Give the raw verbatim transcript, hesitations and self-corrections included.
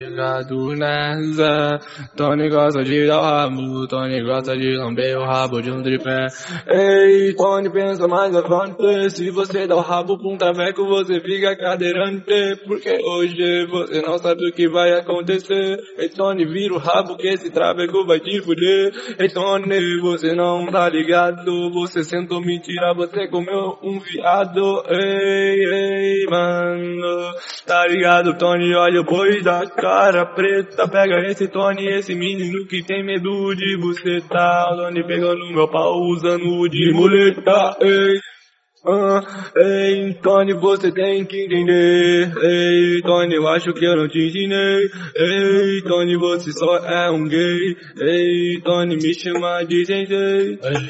Ligado nessa, Tony gosta de dar o rabo, Tony gosta de lamber o rabo de um tripé. Ei, Tony pensa mais avante, se você dá o rabo pra um traveco você fica cadeirante, porque hoje você não sabe o que vai acontecer. Ei, Tony, vira o rabo que esse traveco vai te fuder. Ei, Tony, você não tá ligado, você sentou mentira, você comeu um viado. Ei, ei, mano, tá ligado, Tony, olha o boi da cara preta, pega esse Tony, esse menino que tem medo de você, tá? O Tony pegando meu pau usando de muleta, ei. Ah, ei, Tony, você tem que entender. Ei, Tony, eu acho que eu não te ensinei. Ei, Tony, você só é um gay. Ei, Tony, me chama de sensei.